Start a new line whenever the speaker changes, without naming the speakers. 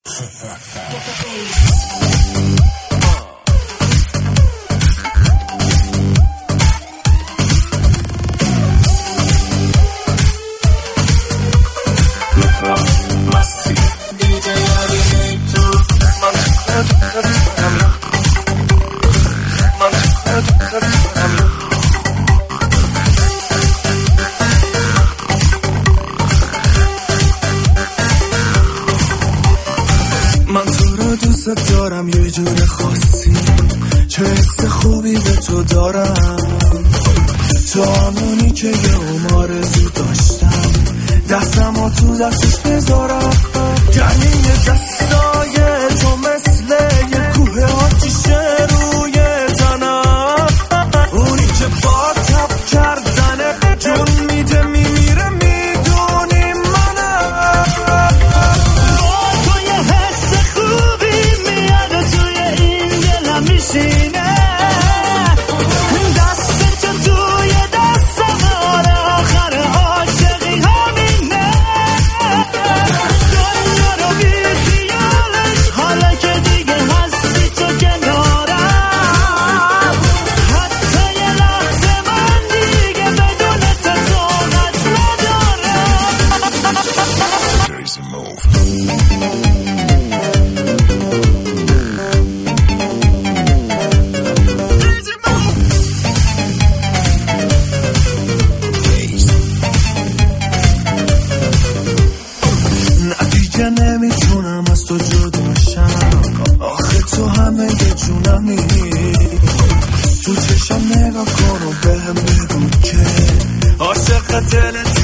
من تو رو دوست دارم یه جور خاصی، چه حس خوبی به تو دارم، تو همونی که یه آرزو داشتم، دستم تو دستش بذارم، گرمی دستای تو مثل یه کوه آتیشه روی تنم، اونی که با تب کردنه جون میده میمیره میدونی منم،
با تو یه حس خوبی میاد توی این دلم میشینه، دست تو توی دستم آره آخر عاشقی همینه، دنیا رو بی خیالش حالا که دیگه هستی تو کنارم، حتی یه لحظه من دیگه بدون تو طاقت ندارم.
Crazy move. دیگه نمیتونم از تو جداشم، آخه تو همه یه جونمی، تو چشم نگاه کن و بهم بگو که عاشق دلت